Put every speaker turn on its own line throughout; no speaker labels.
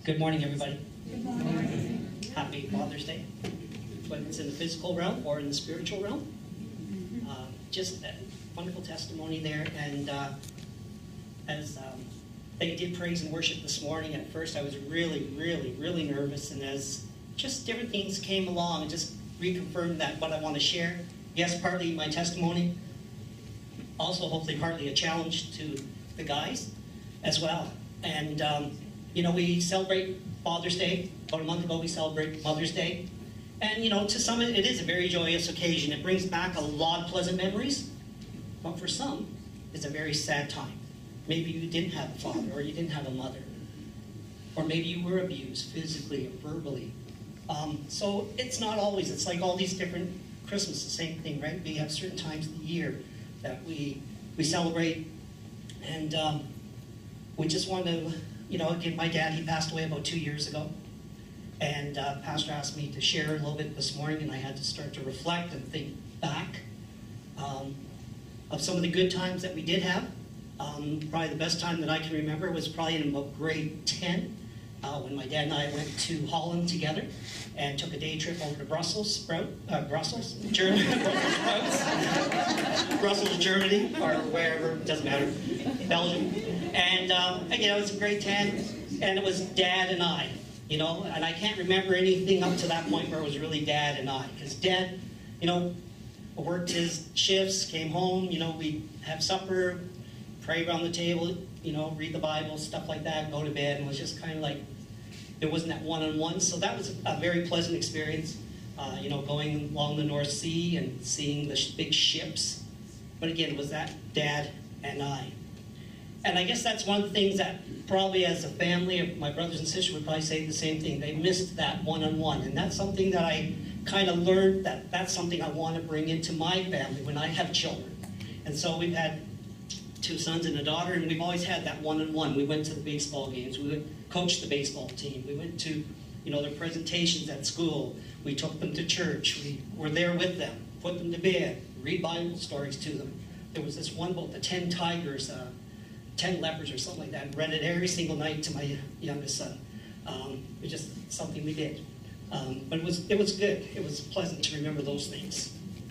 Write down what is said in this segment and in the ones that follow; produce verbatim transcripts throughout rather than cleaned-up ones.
Good morning, everybody.
Good morning.
Happy Father's Day, whether it's in the physical realm or in the spiritual realm. Uh, just a wonderful testimony there. And uh, as um, they did praise and worship this morning, at first I was really, really, really nervous. And as just different things came along, and just reconfirmed that what I want to share. Yes, partly my testimony, also hopefully partly a challenge to the guys as well. And um, you know, we celebrate Father's Day. About a month ago, we celebrated Mother's Day. And, you know, to some, it is a very joyous occasion. It brings back a lot of pleasant memories. But for some, it's a very sad time. Maybe you didn't have a father, or you didn't have a mother. Or maybe you were abused physically or verbally. Um, so it's not always. It's like all these different Christmas, the same thing, right? We have certain times of the year that we, we celebrate. And um, we just want to... You know, again, my dad, he passed away about two years ago. And uh, Pastor asked me to share a little bit this morning, and I had to start to reflect and think back um, of some of the good times that we did have. Um, probably the best time that I can remember was probably in about grade ten, uh, when my dad and I went to Holland together and took a day trip over to Brussels, Sprout, uh, Brussels, Germany, Brussels, Sprouts, Brussels, Germany, or wherever, doesn't matter, Belgium. And um, again, I was in grade ten, and it was Dad and I, you know, and I can't remember anything up to that point where it was really Dad and I, because Dad, you know, worked his shifts, came home, you know, we'd have supper, pray around the table, you know, read the Bible, stuff like that, go to bed, and it was just kind of like, there wasn't that one-on-one, so that was a very pleasant experience, uh, you know, going along the North Sea and seeing the sh- big ships, but again, it was that Dad and I. And I guess that's one of the things that probably as a family, my brothers and sisters would probably say the same thing. They missed that one-on-one. And that's something that I kind of learned that that's something I want to bring into my family when I have children. And so we've had two sons and a daughter, and we've always had that one-on-one. We went to the baseball games. We went, coached the baseball team. We went to, you know, their presentations at school. We took them to church. We were there with them, put them to bed, read Bible stories to them. There was this one book, the Ten Tigers, uh, Ten Lepers or something like that. Read it every single night to my youngest son. Um, it was just something we did. Um, but it was, it was good. It was pleasant to remember those things.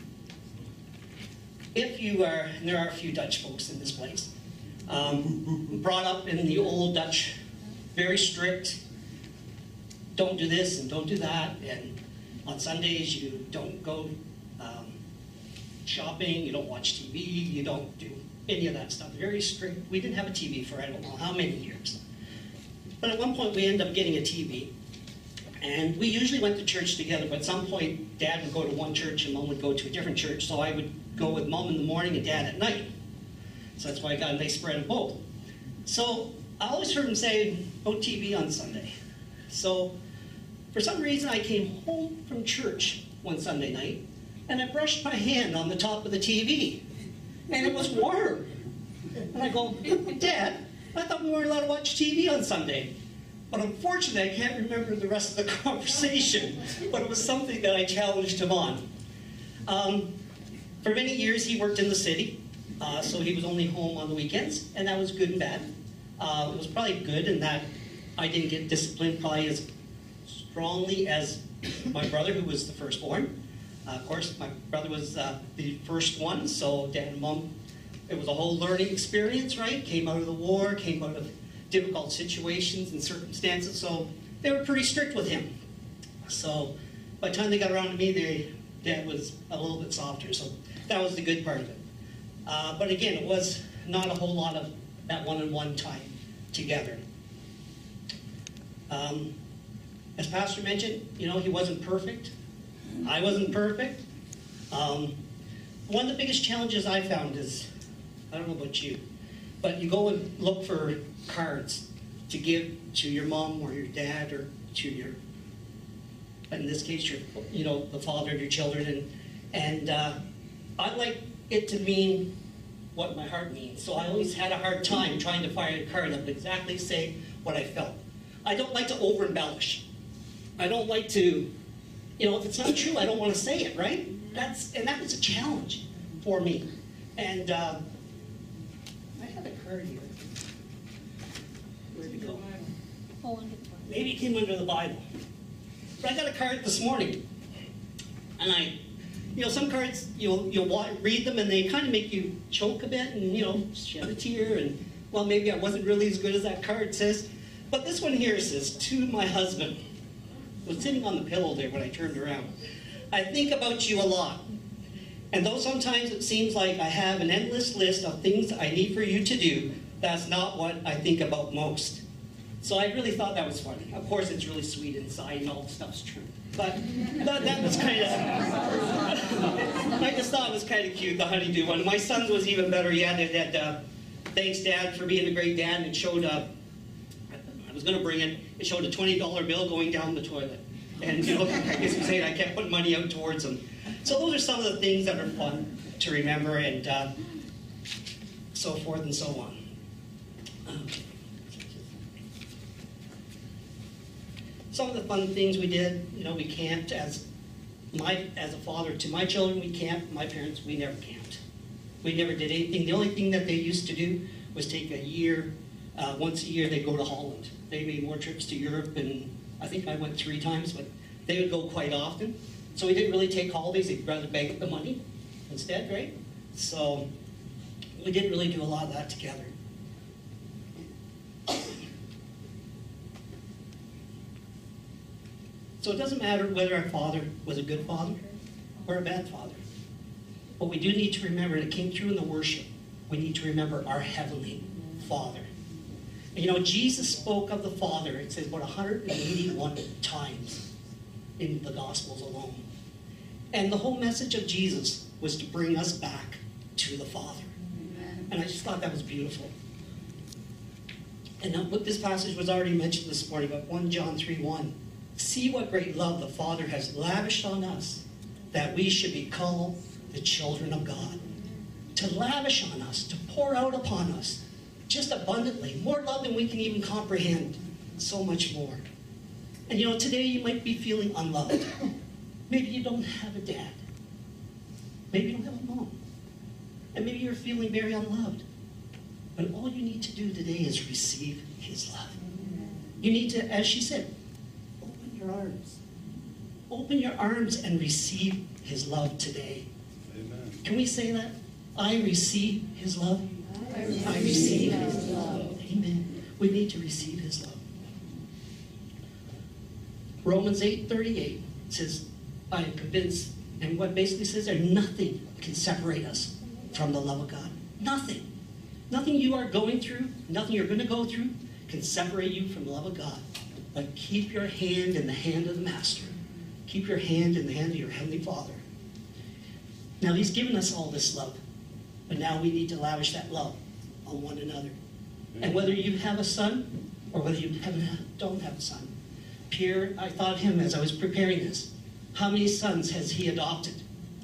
If you are, and there are a few Dutch folks in this place, um, brought up in the old Dutch, very strict, don't do this and don't do that, and on Sundays you don't go um, shopping, you don't watch T V, you don't do any of that stuff. Very strict. We didn't have a T V for I don't know how many years. But at one point we ended up getting a T V. And we usually went to church together, but at some point Dad would go to one church and Mom would go to a different church. So I would go with Mom in the morning and Dad at night. So that's why I got a nice spread of both. So I always heard him say, no T V on Sunday. So for some reason I came home from church one Sunday night and I brushed my hand on the top of the T V. And it was warm. And I go, Dad, I thought we weren't allowed to watch T V on Sunday. But unfortunately, I can't remember the rest of the conversation. But it was something that I challenged him on. Um, for many years, he worked in the city. Uh, so he was only home on the weekends. And that was good and bad. Uh, it was probably good in that I didn't get disciplined probably as strongly as my brother, who was the firstborn. Uh, of course, my brother was uh, the first one, so Dad and Mom, it was a whole learning experience, right? Came out of the war, came out of difficult situations and circumstances, so they were pretty strict with him. So by the time they got around to me, they, Dad was a little bit softer, so that was the good part of it. Uh, but again, it was not a whole lot of that one-on-one time together. Um, as Pastor mentioned, you know, he wasn't perfect. I wasn't perfect. Um, one of the biggest challenges I found is, I don't know about you, but you go and look for cards to give to your mom or your dad or to your, in this case, your, you know, the father of your children, and and uh, I like it to mean what my heart means. So I always had a hard time trying to find a card that would exactly say what I felt. I don't like to over embellish. I don't like to. You know, if it's not true, I don't want to say it, right? That's and that was a challenge for me. And uh, I have a card here. Where'd it go?
fall under the Bible.
Maybe it came under the Bible. But I got a card this morning, and I, you know, some cards you'll you'll wa- read them and they kind of make you choke a bit and you know shed a tear and well maybe I wasn't really as good as that card says, but this one here says to my husband. It was sitting on the pillow there when I turned around. I think about you a lot, and though sometimes it seems like I have an endless list of things I need for you to do, that's not what I think about most. So I really thought that was funny. Of course, it's really sweet inside and all the stuff's true. But that, that was kind of, I just thought it was kind of cute, the honeydew one. My son's was even better yet. It had, uh, thanks, Dad, for being a great dad. And it showed, uh, I was going to bring it, it showed a twenty dollar bill going down the toilet. And, you know, I guess you say I kept putting money out towards them. So those are some of the things that are fun to remember and uh, so forth and so on. Um, Some of the fun things we did, you know, we camped as my as a father to my children. We camped. My parents, we never camped. We never did anything. The only thing that they used to do was take a year, uh, once a year, they'd go to Holland. They made more trips to Europe, and I think I went three times, but they would go quite often. So we didn't really take holidays. They'd rather bank the money instead, right? So we didn't really do a lot of that together. So it doesn't matter whether our father was a good father or a bad father. But we do need to remember, and it came through in the worship, we need to remember our Heavenly Father. And you know, Jesus spoke of the Father, it says about one hundred eighty-one times in the Gospels alone. And the whole message of Jesus was to bring us back to the Father. Amen. And I just thought that was beautiful. And now, this passage was already mentioned this morning, but First John three one. See what great love the Father has lavished on us, that we should be called the children of God. To lavish on us, to pour out upon us, just abundantly, more love than we can even comprehend, so much more. And you know, today you might be feeling unloved. Maybe you don't have a dad. Maybe you don't have a mom. And maybe you're feeling very unloved. But all you need to do today is receive His love. You need to, as she said, arms. Open your arms and receive His love today. Amen. Can we say that? I receive His love. I receive, I receive His love. Amen. We need to receive His love. Romans eight thirty-eight says, I am convinced, and what basically says there, nothing can separate us from the love of God. Nothing. Nothing you are going through, nothing you're going to go through can separate you from the love of God. But keep your hand in the hand of the Master. Keep your hand in the hand of your Heavenly Father. Now, He's given us all this love. But now we need to lavish that love on one another. And whether you have a son or whether you haven't, don't have a son. Pierre, I thought of him as I was preparing this. How many sons has he adopted?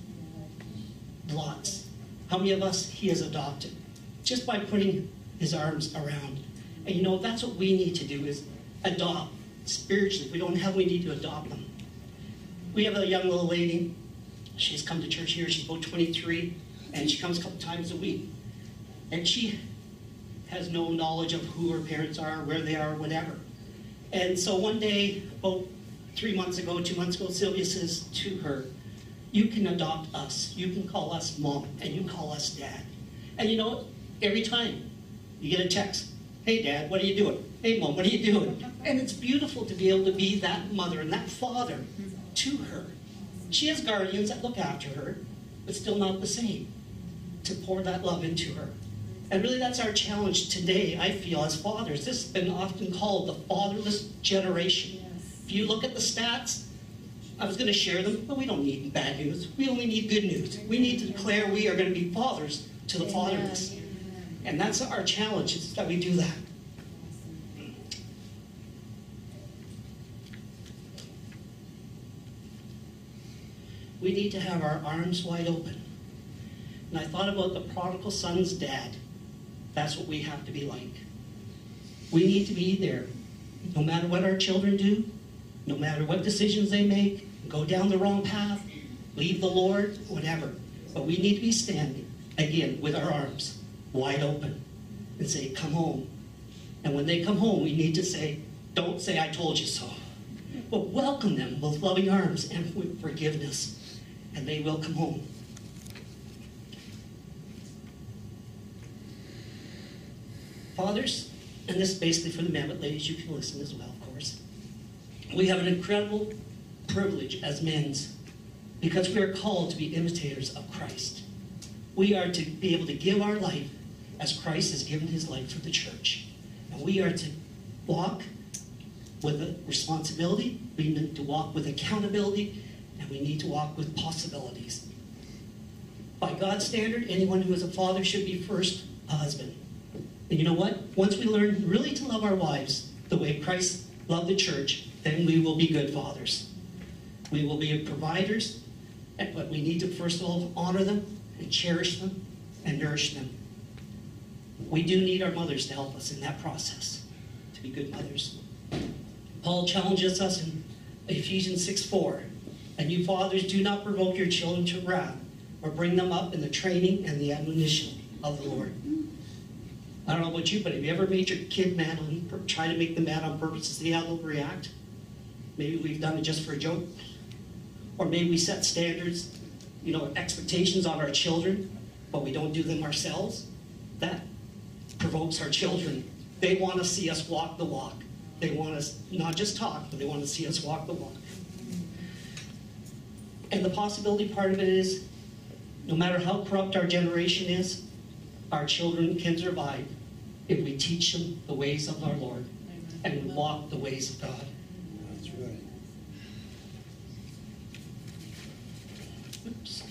Lots. How many of us he has adopted? Just by putting his arms around. And you know, that's what we need to do is adopt. Spiritually, if we don't have, we need to adopt them. We have a young little lady. She's come to church here. She's about twenty-three, and she comes a couple times a week. And she has no knowledge of who her parents are, where they are, whatever. And so one day, about three months ago, two months ago, Sylvia says to her, you can adopt us. You can call us mom, and you call us dad. And you know, every time you get a text, hey, Dad, what are you doing? Hey, Mom, what are you doing? And it's beautiful to be able to be that mother and that father to her. She has guardians that look after her, but still not the same, to pour that love into her. And really that's our challenge today, I feel, as fathers. This has been often called the fatherless generation. Yes. If you look at the stats, I was going to share them, but we don't need bad news. We only need good news. We need to declare we are going to be fathers to the fatherless. And that's our challenge, is that we do that. We need to have our arms wide open. And I thought about the prodigal son's dad. That's what we have to be like. We need to be there. No matter what our children do, no matter what decisions they make, go down the wrong path, leave the Lord, whatever. But we need to be standing, again, with our arms wide open and say, come home. And when they come home, we need to say, Don't say, I told you so. But welcome them with loving arms and with forgiveness, and they will come home. Fathers, and this is basically for the men, but ladies, you can listen as well, of course. We have an incredible privilege as men because we are called to be imitators of Christ. We are to be able to give our life as Christ has given his life for the church. And we are to walk with a responsibility, we need to walk with accountability, and we need to walk with possibilities. By God's standard, anyone who is a father should be first a husband. And you know what? Once we learn really to love our wives the way Christ loved the church, then we will be good fathers. We will be providers, but we need to first of all honor them and cherish them and nourish them. We do need our mothers to help us in that process, to be good mothers. Paul challenges us in Ephesians six four, and you fathers, do not provoke your children to wrath, or bring them up in the training and the admonition of the Lord. I don't know about you, but have you ever made your kid mad on, try to make them mad on purpose to see how they'll react? Maybe we've done it just for a joke. Or maybe we set standards, you know, expectations on our children, but we don't do them ourselves. That provokes our children. They want to see us walk the walk. They want us not just talk, but they want to see us walk the walk. And the possibility part of it is, no matter how corrupt our generation is, our children can survive if we teach them the ways of our Lord and we walk the ways of God.
That's right.
Oops.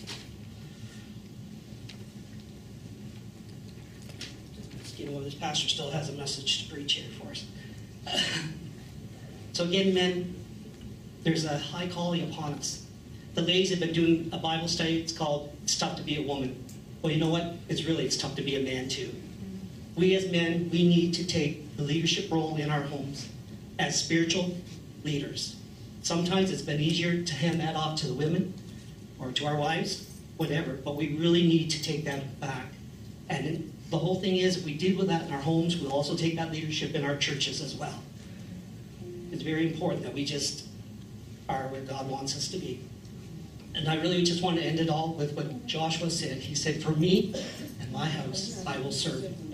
You know, this pastor still has a message to preach here for us. So again, men, there's a high calling upon us. The ladies have been doing a Bible study. It's called It's Tough to Be a Woman. Well, you know what? It's really, it's tough to be a man too. We as men, we need to take the leadership role in our homes as spiritual leaders. Sometimes it's been easier to hand that off to the women or to our wives, whatever, but we really need to take that back. And the whole thing is, if we deal with that in our homes, we'll also take that leadership in our churches as well. It's very important that we just are where God wants us to be. And I really just want to end it all with what Joshua said. He said, for me and my house, I will serve.